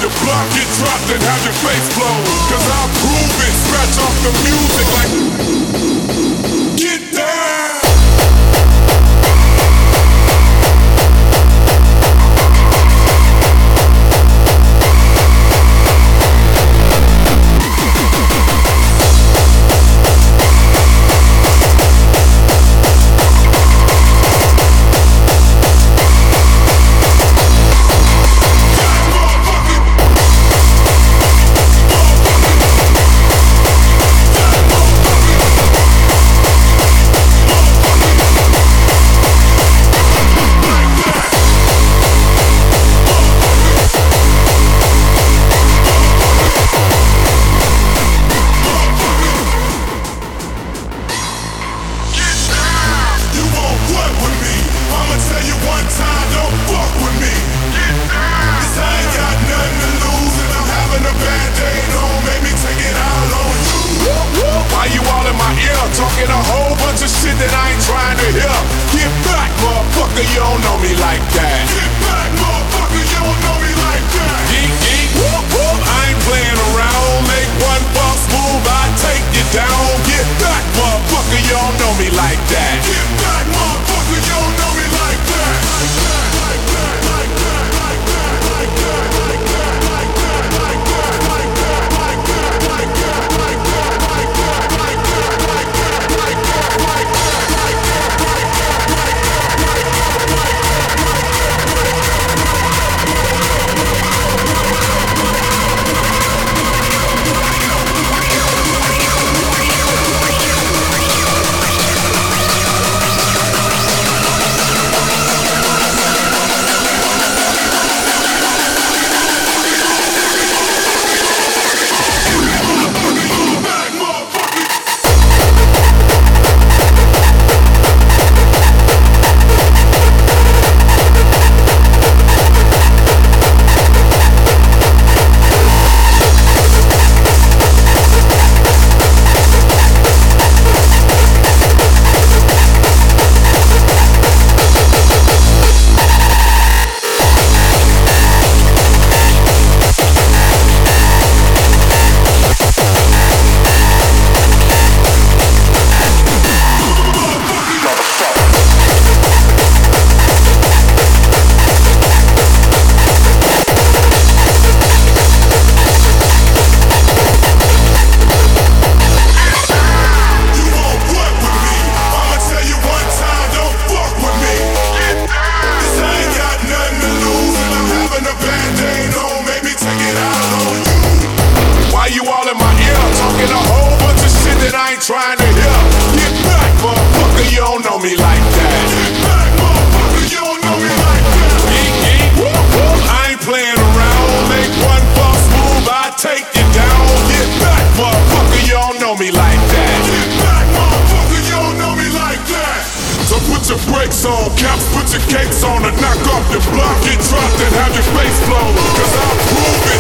the block, get dropped and have your face blown. Cause I'll prove it, scratch off the music like get down. Talking a whole bunch of shit that I ain't trying to hear. Get back, motherfucker, you don't know me like that. Get back, motherfucker, you don't know me like that. Geek, geek, whoop, whoop, I ain't playing around. Make one false move, I take you down. Get back, motherfucker, you don't know me like that. Get back, motherfucker, you don't know me like that. Like that, like that, like that, like that, like that, like that, like that, like that, like that, like that, like that, like that, like that, like that. Trying to hear. Get back, motherfucker, you don't know me like that. Get back, motherfucker, you don't know me like that. Geek, geek, whoop, whoop, I ain't playing around. Make one false move, I take you down. Get back, motherfucker, you don't know me like that. Get back, motherfucker, you don't know me like that. So put your brakes on, caps, put your cakes on, and knock off your block. Get dropped and have your face blown. Cause I'll prove it.